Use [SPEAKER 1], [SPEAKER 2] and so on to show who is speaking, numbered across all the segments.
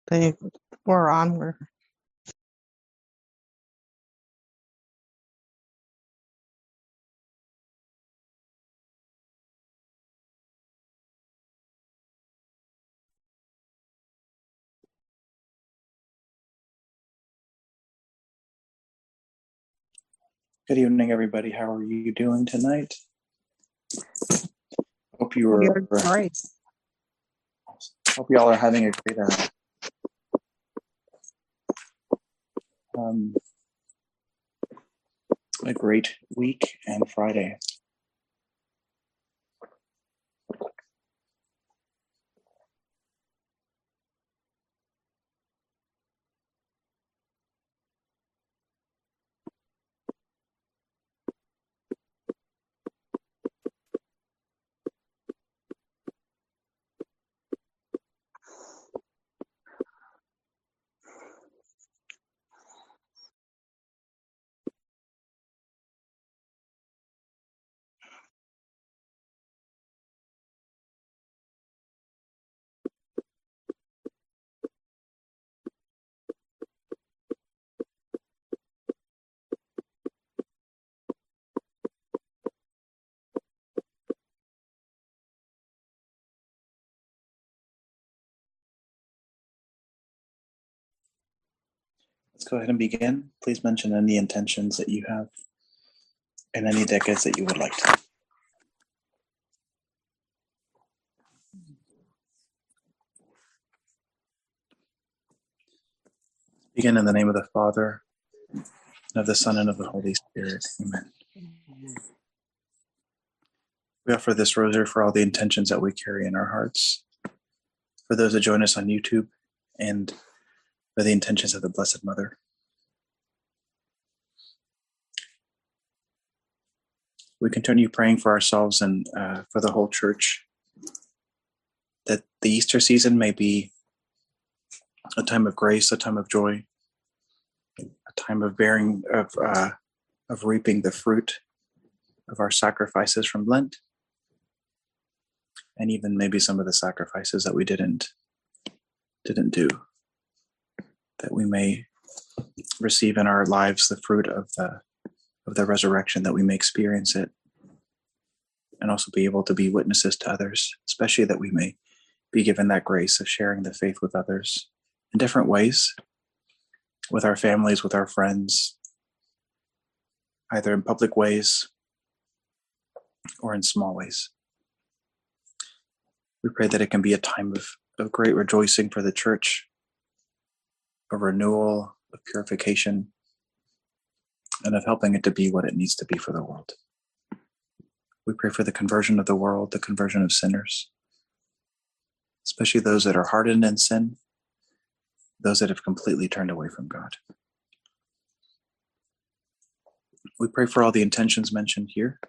[SPEAKER 1] They were on.
[SPEAKER 2] Good evening, everybody. How are you doing tonight? Hope you are
[SPEAKER 1] Great.
[SPEAKER 2] Hope you all are having a great week and Friday. Let's go ahead and begin. Please mention any intentions that you have and any decades that you would like to. Begin in the name of the Father, and of the Son, and of the Holy Spirit. Amen. We offer this rosary for all the intentions that we carry in our hearts, for those that join us on YouTube, and for the intentions of the Blessed Mother. We continue praying for ourselves and for the whole church, that the Easter season may be a time of grace, a time of joy, a time of reaping the fruit of our sacrifices from Lent, and even maybe some of the sacrifices that we didn't do, that we may receive in our lives the fruit of the resurrection, that we may experience it, and also be able to be witnesses to others, especially that we may be given that grace of sharing the faith with others in different ways, with our families, with our friends, either in public ways or in small ways. We pray that it can be a time of great rejoicing for the church, of renewal, of purification, and of helping it to be what it needs to be for the world. We pray for the conversion of the world, the conversion of sinners, especially those that are hardened in sin, those that have completely turned away from God. We pray for all the intentions mentioned here,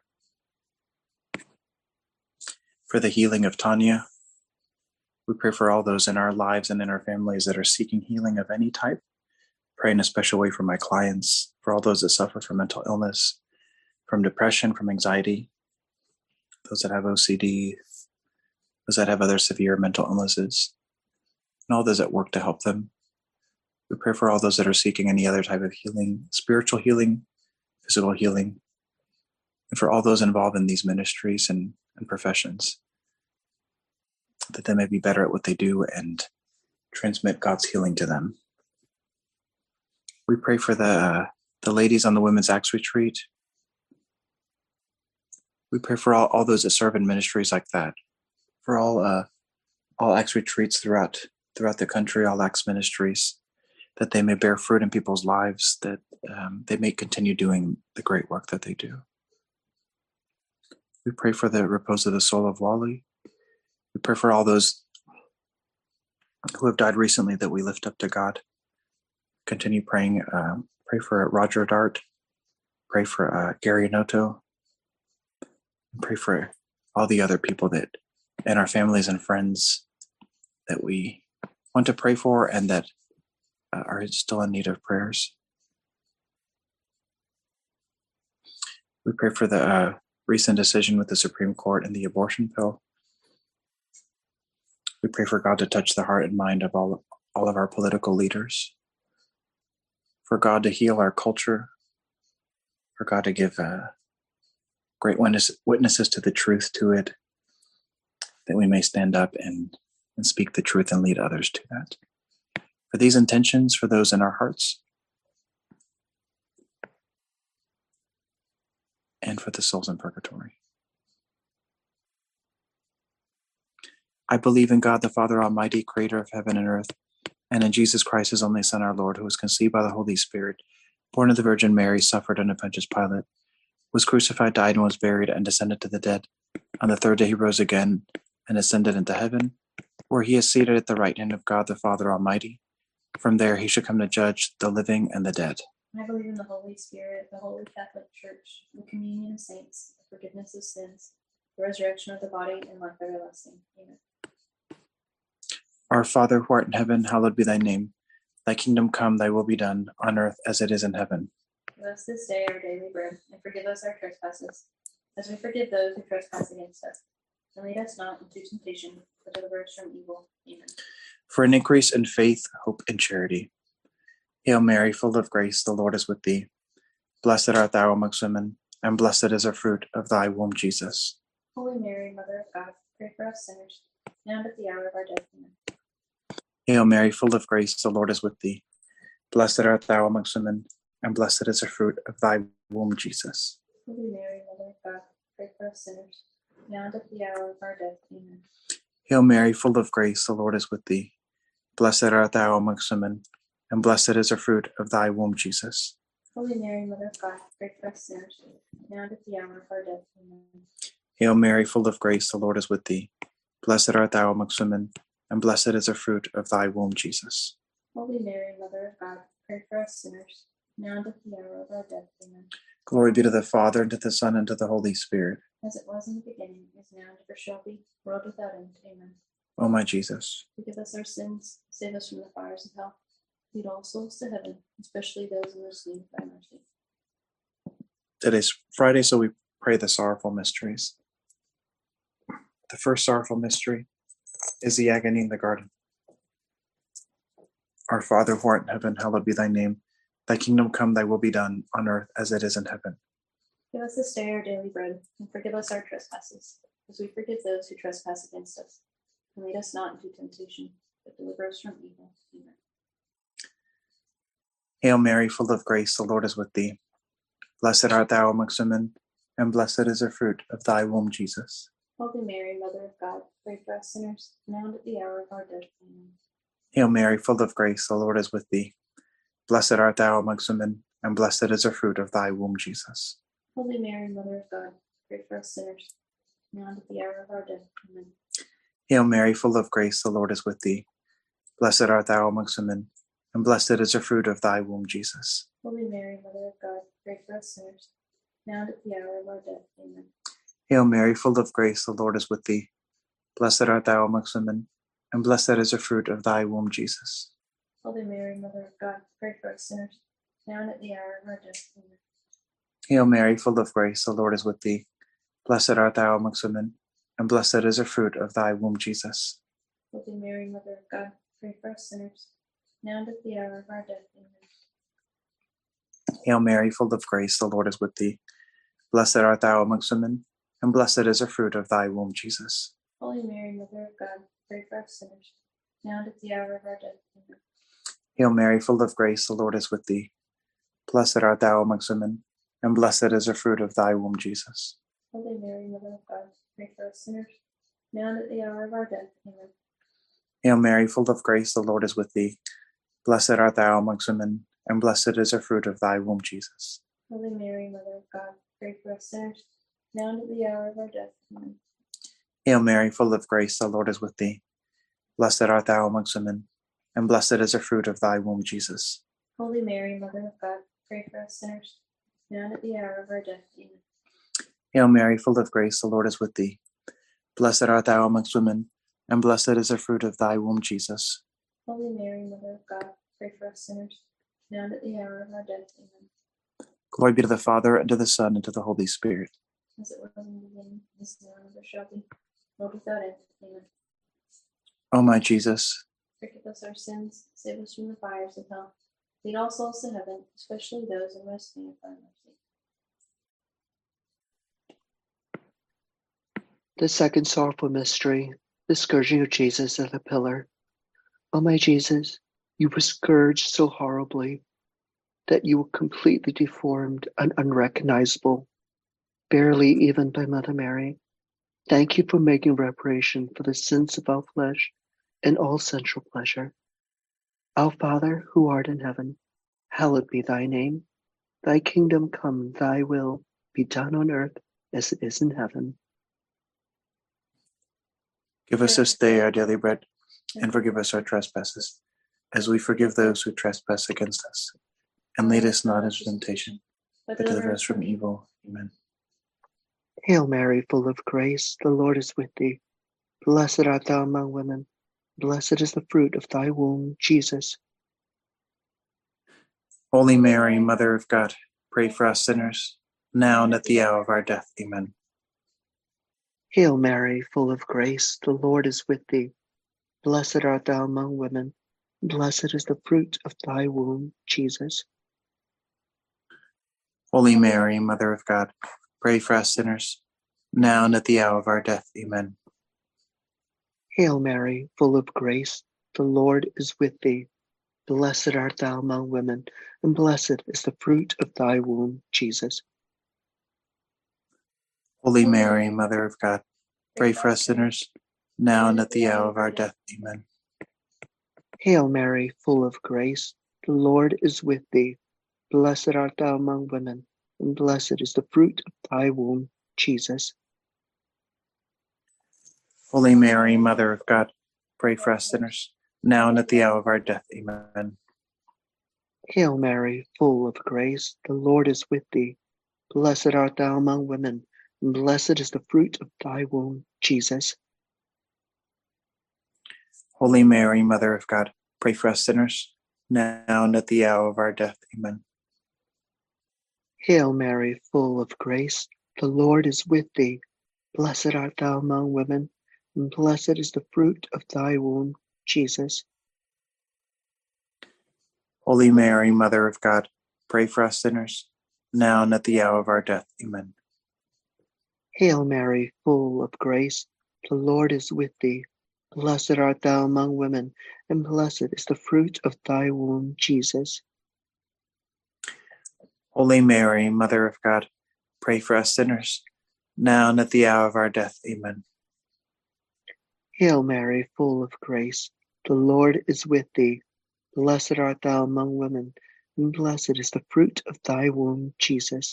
[SPEAKER 2] for the healing of Tanya. We pray for all those in our lives and in our families that are seeking healing of any type. Pray in a special way for my clients, for all those that suffer from mental illness, from depression, from anxiety, those that have OCD, those that have other severe mental illnesses, and all those that work to help them. We pray for all those that are seeking any other type of healing, spiritual healing, physical healing, and for all those involved in these ministries and professions, that they may be better at what they do and transmit God's healing to them. We pray for the ladies on the Women's Acts Retreat. We pray for all those that serve in ministries like that, for all Acts Retreats throughout the country, all Acts ministries, that they may bear fruit in people's lives, that they may continue doing the great work that they do. We pray for the repose of the soul of Wally. We pray for all those who have died recently that we lift up to God. Continue praying. Pray for Roger Dart. Pray for Gary Noto. Pray for all the other people that, and our families and friends, that we want to pray for and that are still in need of prayers. We pray for the recent decision with the Supreme Court and the abortion pill. We pray for God to touch the heart and mind of all all of our political leaders, for God to heal our culture, for God to give great witnesses to the truth to it, that we may stand up and speak the truth and lead others to that. For these intentions, for those in our hearts, and for the souls in purgatory. I believe in God, the Father Almighty, creator of heaven and earth, and in Jesus Christ, his only Son, our Lord, who was conceived by the Holy Spirit, born of the Virgin Mary, suffered under Pontius Pilate, was crucified, died, and was buried, and descended to the dead. On the third day he rose again and ascended into heaven, where he is seated at the right hand of God, the Father Almighty. From there he shall come to judge the living and the dead.
[SPEAKER 1] I believe in the Holy Spirit, the Holy Catholic Church, the communion of saints, the forgiveness of sins, the resurrection of the body, and life everlasting. Amen.
[SPEAKER 2] Our Father, who art in heaven, hallowed be thy name. Thy kingdom come, thy will be done, on earth as it is in heaven.
[SPEAKER 1] Give us this day our daily bread, and forgive us our trespasses, as we forgive those who trespass against us. And lead us not into temptation, but deliver us from evil. Amen.
[SPEAKER 2] For an increase in faith, hope, and charity. Hail Mary, full of grace, the Lord is with thee. Blessed art thou amongst women, and blessed is the fruit of thy womb, Jesus.
[SPEAKER 1] Holy Mary, Mother of God, pray for us sinners, now and at the hour of our death. Amen.
[SPEAKER 2] Hail Mary, full of grace, the Lord is with thee. Blessed art thou amongst women, and blessed is the fruit of thy womb, Jesus.
[SPEAKER 1] Holy Mary, Mother of God, pray for us sinners, now and at the hour of our death. Amen.
[SPEAKER 2] Hail Mary, full of grace, the Lord is with thee. Blessed art thou amongst women, and blessed is the fruit of thy womb, Jesus.
[SPEAKER 1] Holy Mary, Mother of God, pray for us sinners, now and at the hour of our death. Amen.
[SPEAKER 2] Hail Mary, full of grace, the Lord is with thee. Blessed art thou amongst women, and blessed is the fruit of thy womb, Jesus.
[SPEAKER 1] Holy Mary, Mother of God, pray for us sinners, now and at the hour of our death. Amen.
[SPEAKER 2] Glory be to the Father, and to the Son, and to the Holy Spirit.
[SPEAKER 1] As it was in the beginning, is now, and ever shall be, world without end. Amen.
[SPEAKER 2] O my Jesus,
[SPEAKER 1] forgive us our sins, save us from the fires of hell, lead all souls to heaven, especially those in most need of thy mercy.
[SPEAKER 2] today's Friday, so we pray the sorrowful mysteries. The first sorrowful mystery is the agony in the garden. Our Father, who art in heaven, hallowed be thy name. Thy kingdom come, thy will be done, on earth as it is in heaven.
[SPEAKER 1] Give us this day our daily bread, and forgive us our trespasses, as we forgive those who trespass against us. And lead us not into temptation, but deliver us from evil. Amen.
[SPEAKER 2] Hail Mary, full of grace, the Lord is with thee. Blessed art thou amongst women, and blessed is the fruit of thy womb, Jesus.
[SPEAKER 1] Holy Mary, Mother of God, pray for us sinners, now and at the hour of our death. Amen.
[SPEAKER 2] Hail Mary, full of grace, the Lord is with thee. Blessed art thou amongst women, and blessed is the fruit of thy womb, Jesus.
[SPEAKER 1] Holy Mary, Mother of God, pray for us sinners, now and at the hour of our death. Amen.
[SPEAKER 2] Hail Mary, full of grace, the Lord is with thee. Blessed art thou amongst women, and blessed is the fruit of thy womb, Jesus.
[SPEAKER 1] Holy Mary, Mother of God, pray for us sinners, now and at the hour of our death. Amen.
[SPEAKER 2] Hail Mary, full of grace, the Lord is with thee. Blessed art thou amongst women, and blessed is the fruit of thy womb, Jesus.
[SPEAKER 1] Holy Mary, Mother of God, pray for us sinners, now and at the hour of our death. Amen.
[SPEAKER 2] Hail Mary, full of grace, the Lord is with thee. Blessed art thou amongst women, and blessed is the fruit of thy womb, Jesus.
[SPEAKER 1] Holy Mary, Mother of God, pray for us sinners, now and at the hour of our death. Amen.
[SPEAKER 2] Hail Mary, full of grace, the Lord is with thee. Blessed art thou amongst women, and blessed is the fruit of thy womb, Jesus.
[SPEAKER 1] Holy Mary, Mother of God, pray for us sinners, now and at the hour of our death. Amen.
[SPEAKER 2] Hail Mary, full of grace, the Lord is with thee. Blessed art thou amongst women, and blessed is the fruit of thy womb, Jesus.
[SPEAKER 1] Holy Mary, Mother of God, pray for us sinners, now and at the hour of our death. Amen.
[SPEAKER 2] Hail Mary, full of grace, the Lord is with thee. Blessed art thou amongst women, and blessed is the fruit of thy womb, Jesus.
[SPEAKER 1] Holy Mary, Mother of God, pray for us sinners, now and at the hour of our death. Amen.
[SPEAKER 2] Hail Mary, full of grace, the Lord is with thee. Blessed art thou amongst women, and blessed is the fruit of thy womb, Jesus.
[SPEAKER 1] Holy Mary, Mother of God, pray for us sinners, now and at the hour of our death. Amen.
[SPEAKER 2] Hail Mary, full of grace, the Lord is with thee. Blessed art thou amongst women, and blessed is the fruit of thy womb, Jesus.
[SPEAKER 1] Holy Mary, Mother of God, pray for us sinners, now and at the hour of our death. Amen.
[SPEAKER 2] Glory be to the Father, and to the Son, and to the Holy Spirit.
[SPEAKER 1] As it was in the beginning, is now, and ever shall be, world without end. Amen.
[SPEAKER 2] O my Jesus,
[SPEAKER 1] Forgive us our sins, save us from the fires of hell. Lead all souls to heaven, especially those in most need of thy mercy.
[SPEAKER 3] The second sorrowful mystery, the scourging of Jesus at the pillar. O my Jesus, you were scourged so horribly that you were completely deformed and unrecognizable, barely even by Mother Mary. Thank you for making reparation for the sins of our flesh and all sensual pleasure. Our Father, who art in heaven, hallowed be thy name. Thy kingdom come, thy will be done on earth as it is in heaven.
[SPEAKER 2] Give us this day our daily bread, and forgive us our trespasses, as we forgive those who trespass against us. And lead us not into temptation, but deliver us from evil. Amen.
[SPEAKER 3] Hail Mary, full of grace, the Lord is with thee. Blessed art thou among women. Blessed is the fruit of thy womb, Jesus.
[SPEAKER 2] Holy Mary, Mother of God, pray for us sinners, now and at the hour of our death. Amen.
[SPEAKER 3] Hail Mary, full of grace, the Lord is with thee. Blessed art thou among women. Blessed is the fruit of thy womb, Jesus.
[SPEAKER 2] Holy Mary, Mother of God, pray for us sinners, now and at the hour of our death. Amen.
[SPEAKER 3] Hail Mary, full of grace, the Lord is with thee. Blessed art thou among women, and blessed is the fruit of thy womb, Jesus.
[SPEAKER 2] Holy Mary, Mother of God, pray for us sinners, now and at the hour of our death. Amen.
[SPEAKER 3] Hail Mary, full of grace, the Lord is with thee. Blessed art thou among women, and blessed is the fruit of thy womb, Jesus.
[SPEAKER 2] Holy Mary, Mother of God, pray for us sinners, now and at the hour of our death. Amen.
[SPEAKER 3] Hail Mary, full of grace, the Lord is with thee. Blessed art thou among women, and blessed is the fruit of thy womb, Jesus.
[SPEAKER 2] Holy Mary, Mother of God, pray for us sinners, now and at the hour of our death. Amen.
[SPEAKER 3] Hail Mary, full of grace, the Lord is with thee. Blessed art thou among women, and blessed is the fruit of thy womb, Jesus.
[SPEAKER 2] Holy Mary, Mother of God, pray for us sinners, now and at the hour of our death. Amen.
[SPEAKER 3] Hail Mary, full of grace, the Lord is with thee. Blessed art thou among women, and blessed is the fruit of thy womb, Jesus.
[SPEAKER 2] Holy Mary, Mother of God, pray for us sinners, now and at the hour of our death. Amen.
[SPEAKER 3] Hail Mary, full of grace, the Lord is with thee. Blessed art thou among women, and blessed is the fruit of thy womb, Jesus.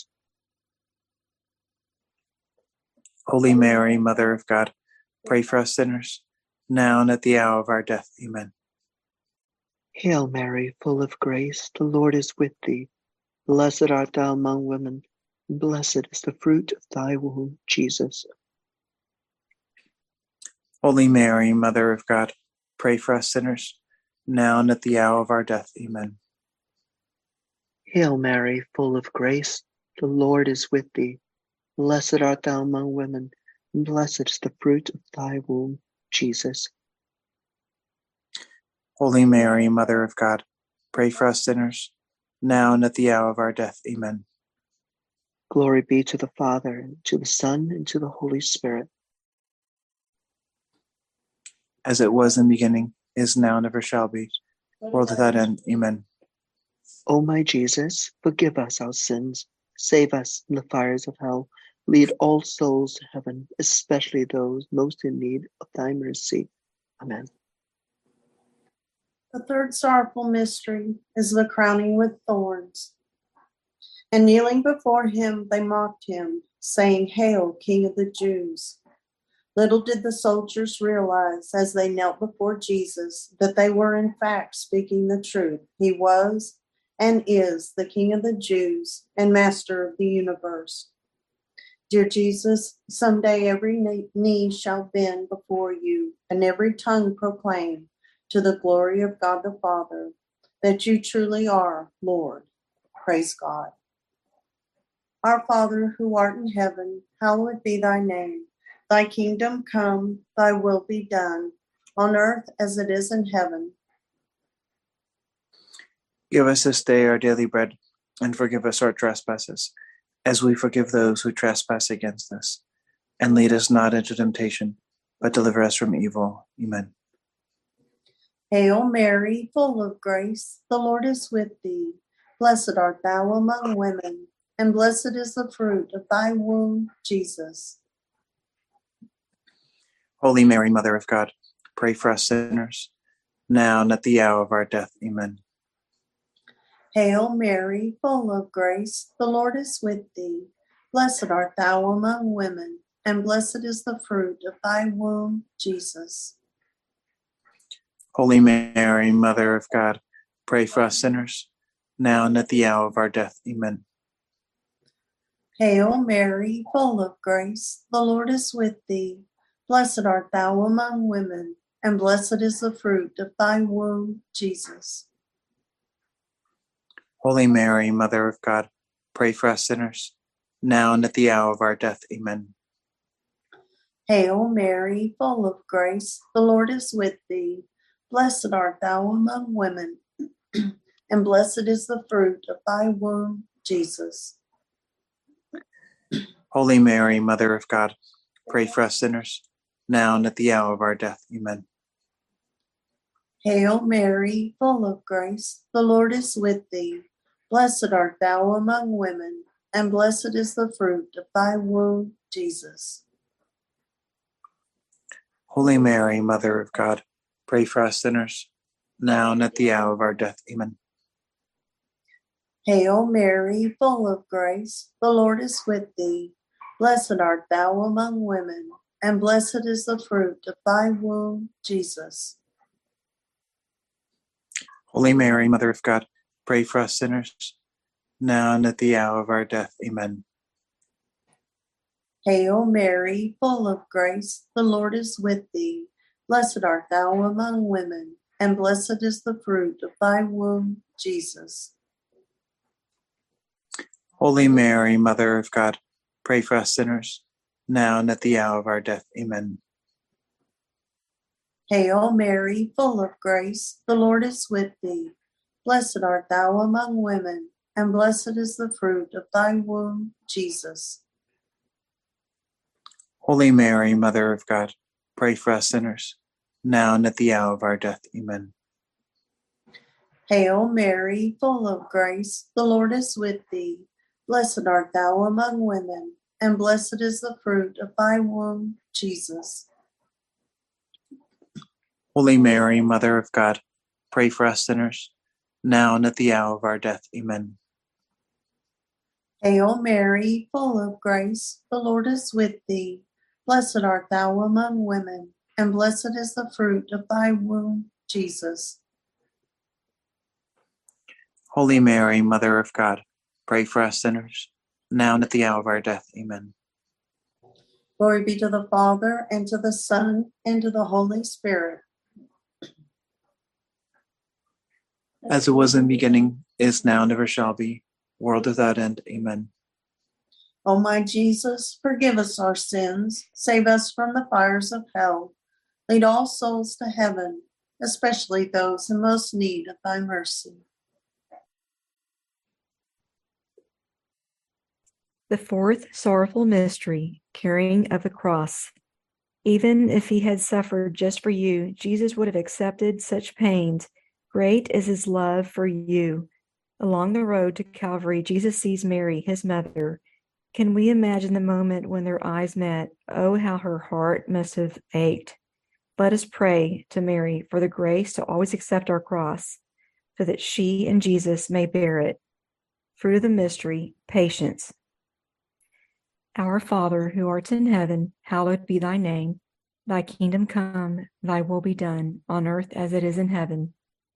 [SPEAKER 2] Holy Mary, Mother of God, pray for us sinners, now and at the hour of our death. Amen.
[SPEAKER 3] Hail Mary, full of grace, the Lord is with thee. Blessed art thou among women, and blessed is the fruit of thy womb, Jesus.
[SPEAKER 2] Holy Mary, Mother of God, pray for us sinners, now and at the hour of our death. Amen.
[SPEAKER 3] Hail Mary, full of grace, the Lord is with thee. Blessed art thou among women, and blessed is the fruit of thy womb, Jesus.
[SPEAKER 2] Holy Mary, Mother of God, pray for us sinners, now and at the hour of our death. Amen.
[SPEAKER 3] Glory be to the Father, and to the Son, and to the Holy Spirit.
[SPEAKER 2] As it was in the beginning, is now, and ever shall be, world without end. Amen.
[SPEAKER 3] O my Jesus, forgive us our sins, save us from the fires of hell, lead all souls to heaven, especially those most in need of thy mercy. Amen.
[SPEAKER 4] The third sorrowful mystery is the crowning with thorns. And kneeling before him, they mocked him, saying, "Hail, King of the Jews." Little did the soldiers realize as they knelt before Jesus that they were in fact speaking the truth. He was and is the King of the Jews and Master of the universe. Dear Jesus, someday every knee shall bend before you and every tongue proclaim to the glory of God the Father that you truly are Lord. Praise God. Our Father, who art in heaven, hallowed be thy name. Thy kingdom come, thy will be done, on earth as it is in heaven.
[SPEAKER 2] Give us this day our daily bread, and forgive us our trespasses, as we forgive those who trespass against us. And lead us not into temptation, but deliver us from evil. Amen.
[SPEAKER 4] Hail Mary, full of grace, the Lord is with thee. Blessed art thou among women, and blessed is the fruit of thy womb, Jesus.
[SPEAKER 2] Holy Mary, Mother of God, pray for us sinners, now and at the hour of our death. Amen.
[SPEAKER 4] Hail Mary, full of grace, the Lord is with thee. Blessed art thou among women, and blessed is the fruit of thy womb, Jesus.
[SPEAKER 2] Holy Mary, Mother of God, pray for us sinners, now and at the hour of our death. Amen.
[SPEAKER 4] Hail Mary, full of grace, the Lord is with thee. Blessed art thou among women, and blessed is the fruit of thy womb, Jesus.
[SPEAKER 2] Holy Mary, Mother of God, pray for us sinners, now and at the hour of our death. Amen.
[SPEAKER 4] Hail Mary, full of grace, the Lord is with thee. Blessed art thou among women, and blessed is the fruit of thy womb, Jesus.
[SPEAKER 2] Holy Mary, Mother of God, pray for us sinners, now and at the hour of our death. Amen.
[SPEAKER 4] Hail Mary, full of grace, the Lord is with thee. Blessed art thou among women, and blessed is the fruit of thy womb, Jesus.
[SPEAKER 2] Holy Mary, Mother of God, pray for us sinners, now and at the hour of our death. Amen.
[SPEAKER 4] Hail Mary, full of grace, the Lord is with thee. Blessed art thou among women, and blessed is the fruit of thy womb, Jesus.
[SPEAKER 2] Holy Mary, Mother of God, pray for us sinners, now and at the hour of our death. Amen.
[SPEAKER 4] Hail Mary, full of grace, the Lord is with thee. Blessed art thou among women, and blessed is the fruit of thy womb, Jesus.
[SPEAKER 2] Holy Mary, Mother of God, pray for us sinners, now and at the hour of our death. Amen.
[SPEAKER 4] Hail Mary, full of grace, the Lord is with thee. Blessed art thou among women, and blessed is the fruit of thy womb, Jesus.
[SPEAKER 2] Holy Mary, Mother of God, pray for us sinners, now and at the hour of our death. Amen.
[SPEAKER 4] Hail Mary, full of grace, the Lord is with thee. Blessed art thou among women, and blessed is the fruit of thy womb, Jesus.
[SPEAKER 2] Holy Mary, Mother of God, pray for us sinners, now and at the hour of our death. Amen.
[SPEAKER 4] Hail Mary, full of grace, the Lord is with thee. Blessed art thou among women, and blessed is the fruit of thy womb, Jesus.
[SPEAKER 2] Holy Mary, Mother of God, pray for us sinners, now and at the hour of our death. Amen.
[SPEAKER 4] Glory be to the Father, and to the Son, and to the Holy Spirit.
[SPEAKER 2] As it was in the beginning, is now, and ever shall be, world without end. Amen.
[SPEAKER 4] O my Jesus, forgive us our sins, save us from the fires of hell. Lead all souls to heaven, especially those in most need of thy mercy.
[SPEAKER 5] The fourth sorrowful mystery, carrying of the cross. Even if he had suffered just for you, Jesus would have accepted such pains. Great is his love for you. Along the road to Calvary, Jesus sees Mary, his mother. Can we imagine the moment when their eyes met? Oh, how her heart must have ached. Let us pray to Mary for the grace to always accept our cross, so that she and Jesus may bear it. Fruit of the mystery, patience. Our Father, who art in heaven, hallowed be thy name. Thy kingdom come, thy will be done, on earth as it is in heaven.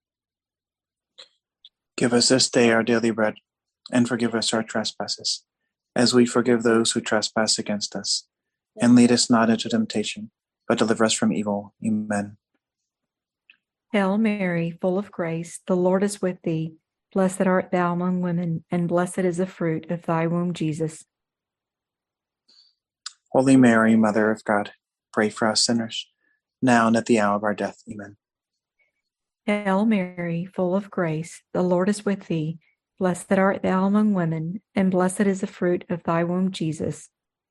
[SPEAKER 2] Give us this day our daily bread, and forgive us our trespasses, as we forgive those who trespass against us. And lead us not into temptation, but deliver us from evil. Amen.
[SPEAKER 5] Hail Mary, full of grace, the Lord is with thee. Blessed art thou among women, and blessed is the fruit of thy womb, Jesus.
[SPEAKER 2] Holy Mary, Mother of God, pray for us sinners, now and at the hour of our death. Amen.
[SPEAKER 5] Hail Mary, full of grace, the Lord is with thee. Blessed art thou among women, and blessed is the fruit of thy womb, Jesus.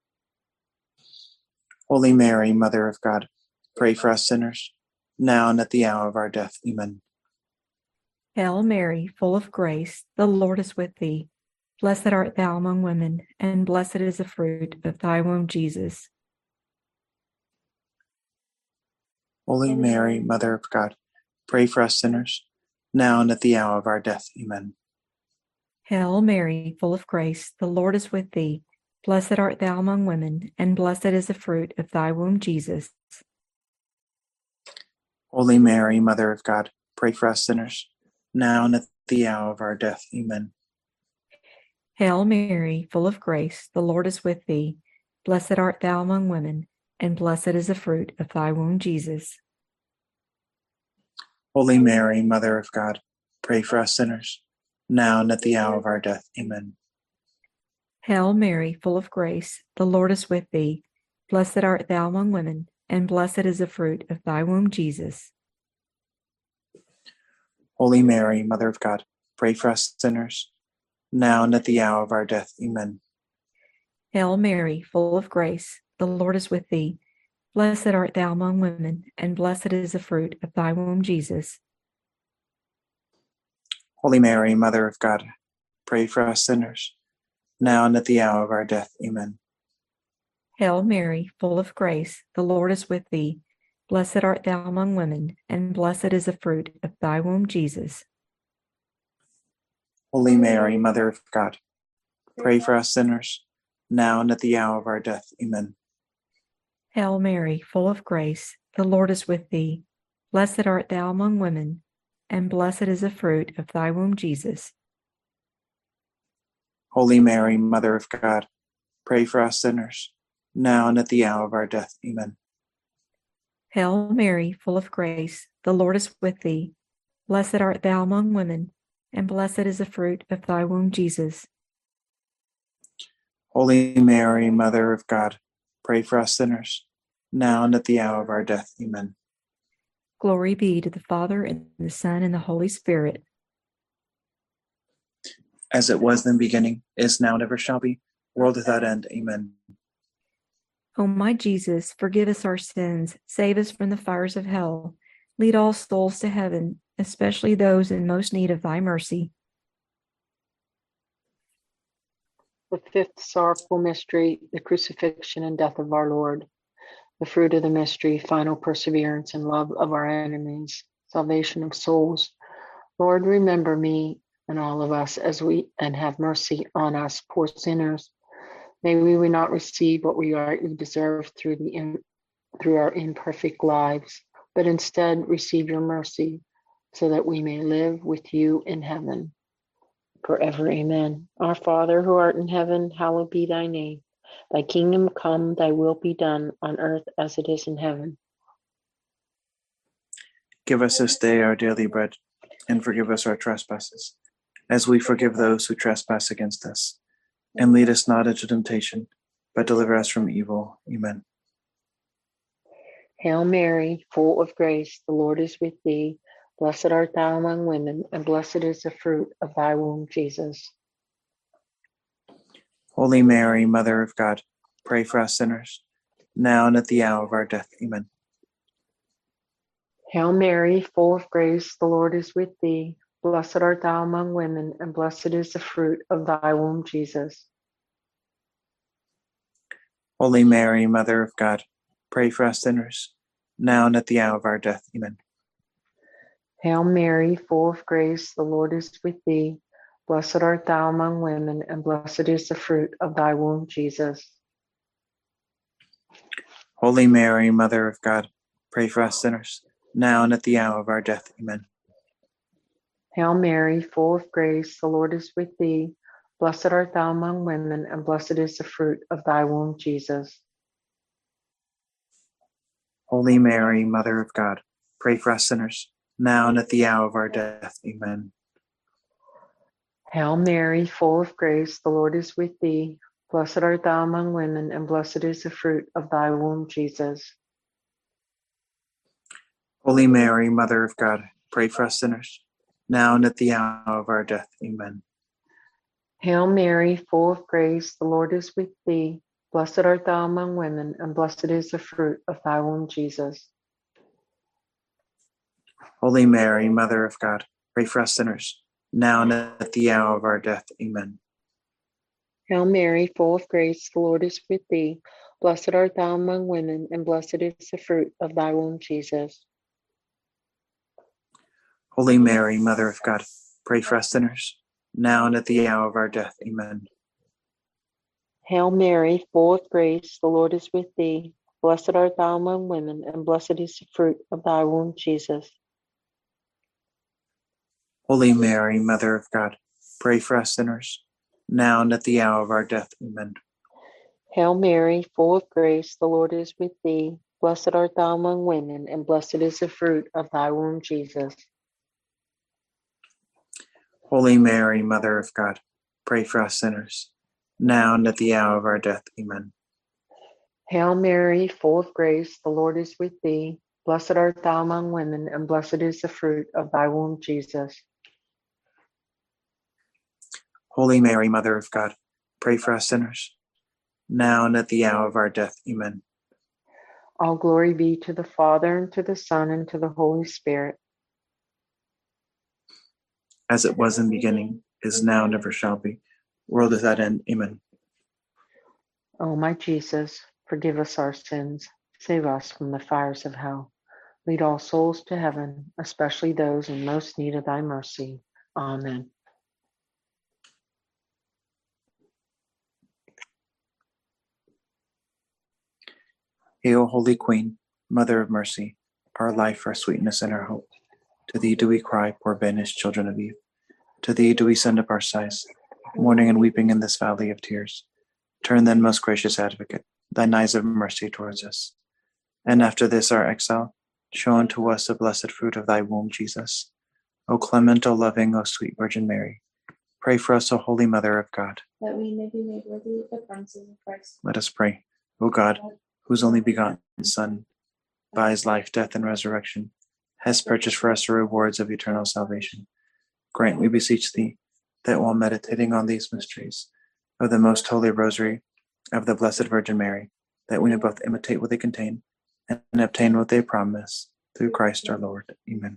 [SPEAKER 2] Holy Mary, Mother of God, pray for us sinners, now and at the hour of our death. Amen.
[SPEAKER 5] Hail Mary, full of grace, the Lord is with thee. Blessed art thou among women, and blessed is the fruit of thy womb, Jesus.
[SPEAKER 2] Holy Mary, Mother of God, pray for us sinners, now and at the hour of our death. Amen.
[SPEAKER 5] Hail Mary, full of grace, the Lord is with thee. Blessed art thou among women, and blessed is the fruit of thy womb, Jesus.
[SPEAKER 2] Holy Mary, Mother of God, pray for us sinners, now and at the hour of our death. Amen.
[SPEAKER 5] Hail Mary, full of grace, the Lord is with thee. Blessed art thou among women, and blessed is the fruit of thy womb, Jesus.
[SPEAKER 2] Holy Mary, Mother of God, pray for us sinners, now and at the hour of our death. Amen.
[SPEAKER 5] Hail Mary, full of grace, the Lord is with thee. Blessed art thou among women, and blessed is the fruit of thy womb, Jesus.
[SPEAKER 2] Holy Mary, Mother of God, pray for us sinners, now and at the hour of our death. Amen.
[SPEAKER 5] Hail Mary, full of grace, the Lord is with thee. Blessed art thou among women, and blessed is the fruit of thy womb, Jesus.
[SPEAKER 2] Holy Mary, Mother of God, pray for us sinners, now and at the hour of our death. Amen.
[SPEAKER 5] Hail Mary, full of grace, the Lord is with thee. Blessed art thou among women, and blessed is the fruit of thy womb, Jesus.
[SPEAKER 2] Holy Mary, Mother of God, pray for us sinners, now and at the hour of our death. Amen.
[SPEAKER 5] Hail Mary, full of grace, the Lord is with thee. Blessed art thou among women, and blessed is the fruit of thy womb, Jesus.
[SPEAKER 2] Holy Mary, Mother of God, pray for us sinners, now and at the hour of our death. Amen.
[SPEAKER 5] Hail Mary, full of grace, the Lord is with thee. Blessed art thou among women, and blessed is the fruit of thy womb, Jesus.
[SPEAKER 2] Holy Mary, Mother of God, pray for us sinners, now and at the hour of our death. Amen.
[SPEAKER 5] Glory be to the Father, and the Son, and the Holy Spirit.
[SPEAKER 2] As it was in the beginning, is now, and ever shall be, world without end. Amen.
[SPEAKER 5] O my Jesus, forgive us our sins, save us from the fires of hell, lead all souls to heaven, especially those in most need of thy mercy.
[SPEAKER 6] The fifth sorrowful mystery, the crucifixion and death of our Lord. The fruit of the mystery, final perseverance and love of our enemies, salvation of souls. Lord, remember me and all of us and have mercy on us, poor sinners. May we not receive what we rightly deserve through our imperfect lives, but instead receive your mercy so that we may live with you in heaven forever. Amen. Our Father, who art in heaven, hallowed be thy name. Thy kingdom come, thy will be done on earth as it is in heaven.
[SPEAKER 2] Give us this day our daily bread, and forgive us our trespasses, as we forgive those who trespass against us. And lead us not into temptation, but deliver us from evil. Amen.
[SPEAKER 6] Hail Mary, full of grace, the Lord is with thee. Blessed art thou among women, and blessed is the fruit of thy womb, Jesus.
[SPEAKER 2] Holy Mary, Mother of God, pray for us sinners, now and at the hour of our death. Amen.
[SPEAKER 6] Hail Mary, full of grace, the Lord is with thee. Blessed art thou among women, and blessed is the fruit of thy womb, Jesus.
[SPEAKER 2] Holy Mary, Mother of God, pray for us sinners, now and at the hour of our death. Amen.
[SPEAKER 6] Hail Mary, full of grace, the Lord is with thee. Blessed art thou among women, and blessed is the fruit of thy womb, Jesus.
[SPEAKER 2] Holy Mary, Mother of God, pray for us sinners, now and at the hour of our death. Amen.
[SPEAKER 6] Hail Mary, full of grace, the Lord is with thee. Blessed art thou among women, and blessed is the fruit of thy womb, Jesus.
[SPEAKER 2] Holy Mary, Mother of God, pray for us sinners, now and at the hour of our death. Amen.
[SPEAKER 6] Hail Mary, full of grace, the Lord is with thee. Blessed art thou among women, and blessed is the fruit of thy womb, Jesus.
[SPEAKER 2] Holy Mary, Mother of God, pray for us sinners, now and at the hour of our death. Amen.
[SPEAKER 6] Hail Mary, full of grace, the Lord is with thee. Blessed art thou among women, and blessed is the fruit of thy womb, Jesus.
[SPEAKER 2] Holy Mary, Mother of God, pray for us sinners, now and at the hour of our death. Amen.
[SPEAKER 6] Hail Mary, full of grace, the Lord is with thee. Blessed art thou among women, and blessed is the fruit of thy womb, Jesus.
[SPEAKER 2] Holy Mary, Mother of God, pray for us sinners, now and at the hour of our death. Amen.
[SPEAKER 6] Hail Mary, full of grace, the Lord is with thee. Blessed art thou among women, and blessed is the fruit of thy womb, Jesus.
[SPEAKER 2] Holy Mary, Mother of God, pray for us sinners, now and at the hour of our death. Amen.
[SPEAKER 6] Hail Mary, full of grace, the Lord is with thee. Blessed art thou among women, and blessed is the fruit of thy womb, Jesus.
[SPEAKER 2] Holy Mary, Mother of God, pray for us sinners, now and at the hour of our death. Amen.
[SPEAKER 6] Hail Mary, full of grace, the Lord is with thee. Blessed art thou among women, and blessed is the fruit of thy womb, Jesus.
[SPEAKER 2] Holy Mary, Mother of God, pray for us sinners, now and at the hour of our death. Amen.
[SPEAKER 6] All glory be to the Father, and to the Son, and to the Holy Spirit.
[SPEAKER 2] As it was in the beginning, is now, and ever shall be, world without end. Amen.
[SPEAKER 6] O my Jesus, forgive us our sins, save us from the fires of hell. Lead all souls to heaven, especially those in most need of thy mercy. Amen.
[SPEAKER 2] Hail, Holy Queen, Mother of Mercy, our life, our sweetness, and our hope. To thee do we cry, poor banished children of Eve. To thee do we send up our sighs, mourning and weeping in this valley of tears. Turn then, most gracious Advocate, thine eyes of mercy towards us. And after this our exile, show unto us the blessed fruit of thy womb, Jesus. O clement, O loving, O sweet Virgin Mary, pray for us, O Holy Mother of God.
[SPEAKER 1] That we may be made worthy of the promises of Christ.
[SPEAKER 2] Let us pray. O God, whose only begotten Son, by his life, death, and resurrection, has purchased for us the rewards of eternal salvation, grant, we beseech thee, that while meditating on these mysteries of the most holy rosary of the Blessed Virgin Mary, that we may both imitate what they contain and obtain what they promise, through Christ our Lord. Amen.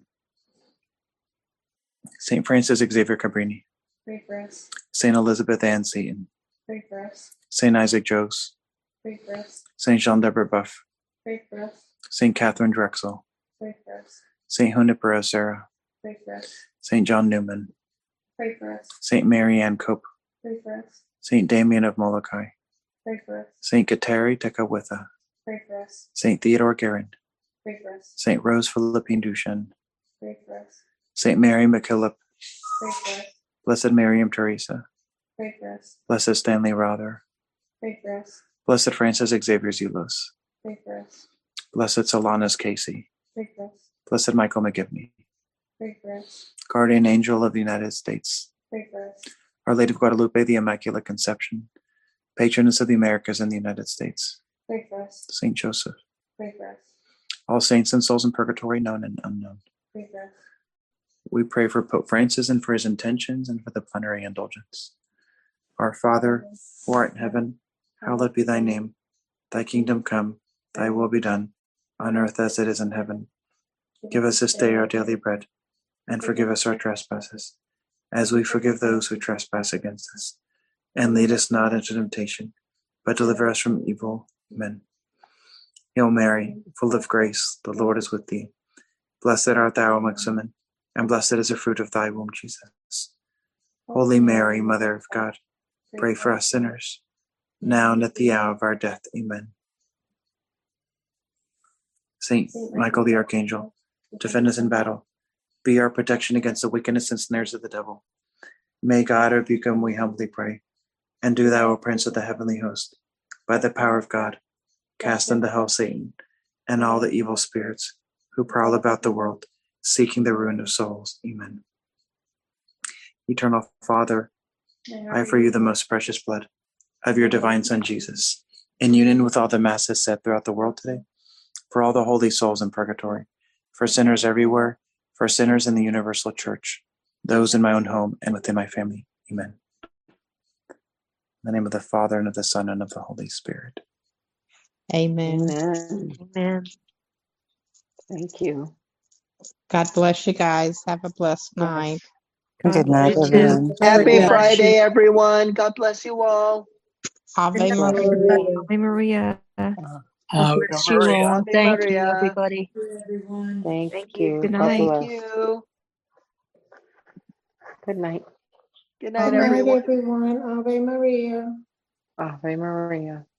[SPEAKER 2] Saint Francis Xavier Cabrini,
[SPEAKER 1] Pray for us.
[SPEAKER 2] Saint Elizabeth Ann Seton,
[SPEAKER 1] Pray for us.
[SPEAKER 2] Saint Isaac Jogues,
[SPEAKER 1] Pray for us.
[SPEAKER 2] Saint Jean de Brebeuf,
[SPEAKER 1] Pray for us.
[SPEAKER 2] Saint Catherine Drexel,
[SPEAKER 1] Pray for us.
[SPEAKER 2] Saint Junipero Serra,
[SPEAKER 1] Pray for us.
[SPEAKER 2] Saint John Newman,
[SPEAKER 1] Pray for us.
[SPEAKER 2] Saint Mary Ann Cope,
[SPEAKER 1] Pray for us.
[SPEAKER 2] Saint Damien of Molokai,
[SPEAKER 1] Pray for us.
[SPEAKER 2] Saint Kateri Tekakwitha,
[SPEAKER 1] Pray for us.
[SPEAKER 2] Saint Theodore Guerin,
[SPEAKER 1] Pray for us.
[SPEAKER 2] Saint Rose Philippine Duchesne,
[SPEAKER 1] Pray for us.
[SPEAKER 2] Saint Mary MacKillop,
[SPEAKER 1] Pray for us.
[SPEAKER 2] Blessed Miriam Teresa,
[SPEAKER 1] Pray for us.
[SPEAKER 2] Blessed Stanley Rother,
[SPEAKER 1] Pray for us.
[SPEAKER 2] Blessed Francis Xavier Zelos,
[SPEAKER 1] Pray for us.
[SPEAKER 2] Blessed Solanus Casey,
[SPEAKER 1] Pray for us.
[SPEAKER 2] Blessed Michael McGivney,
[SPEAKER 1] Pray for us.
[SPEAKER 2] Guardian Angel of the United States,
[SPEAKER 1] Pray for us.
[SPEAKER 2] Our Lady of Guadalupe, the Immaculate Conception, Patroness of the Americas and the United States,
[SPEAKER 1] Pray for us.
[SPEAKER 2] Saint Joseph,
[SPEAKER 1] Pray for us.
[SPEAKER 2] all saints and souls in purgatory, known and unknown.
[SPEAKER 1] Pray for us.
[SPEAKER 2] We pray for Pope Francis and for his intentions and for the plenary indulgence. Our Father, who art in heaven, hallowed be thy name. Thy kingdom come, thy will be done, on earth as it is in heaven. Give us this day our daily bread, and forgive us our trespasses, as we forgive those who trespass against us. And lead us not into temptation, but deliver us from evil. Amen. Hail Mary, full of grace, the Lord is with thee. Blessed art thou amongst women, and blessed is the fruit of thy womb, Jesus. Holy Mary, Mother of God, pray for us sinners, now and at the hour of our death. Amen. Saint Michael the Archangel, defend us in battle. Be our protection against the wickedness and snares of the devil. May God rebuke him, we humbly pray. And do thou, O Prince of the heavenly host, by the power of God, cast into hell Satan and all the evil spirits who prowl about the world, seeking the ruin of souls. Amen. Eternal Father, I offer you the most precious blood of your divine Son, Jesus, in union with all the masses said throughout the world today, for all the holy souls in purgatory, for sinners everywhere, for sinners in the universal church, those in my own home and within my family. Amen. In the name of the Father, and of the Son, and of the Holy Spirit.
[SPEAKER 7] Amen.
[SPEAKER 6] Amen.
[SPEAKER 5] Amen.
[SPEAKER 6] Thank you.
[SPEAKER 7] God bless you guys. Have a blessed night.
[SPEAKER 8] Good night,
[SPEAKER 5] bless you.
[SPEAKER 8] everyone.
[SPEAKER 3] Happy
[SPEAKER 7] Yeah.
[SPEAKER 3] Friday, everyone. God bless you all.
[SPEAKER 7] Ave
[SPEAKER 4] Good night,
[SPEAKER 7] Maria.
[SPEAKER 5] Ave Maria.
[SPEAKER 8] Ave
[SPEAKER 9] Bless you
[SPEAKER 8] Maria.
[SPEAKER 9] all.
[SPEAKER 3] Ave
[SPEAKER 9] Thank you,
[SPEAKER 3] Maria.
[SPEAKER 9] everybody.
[SPEAKER 4] everyone.
[SPEAKER 6] Thank
[SPEAKER 5] Thank you.
[SPEAKER 6] you.
[SPEAKER 5] Good
[SPEAKER 6] God
[SPEAKER 5] night.
[SPEAKER 3] Thank
[SPEAKER 6] bless.
[SPEAKER 3] you.
[SPEAKER 6] Good night.
[SPEAKER 3] Good night,
[SPEAKER 4] Good night,
[SPEAKER 3] everyone.
[SPEAKER 4] everyone. Ave Maria.
[SPEAKER 6] Ave Maria.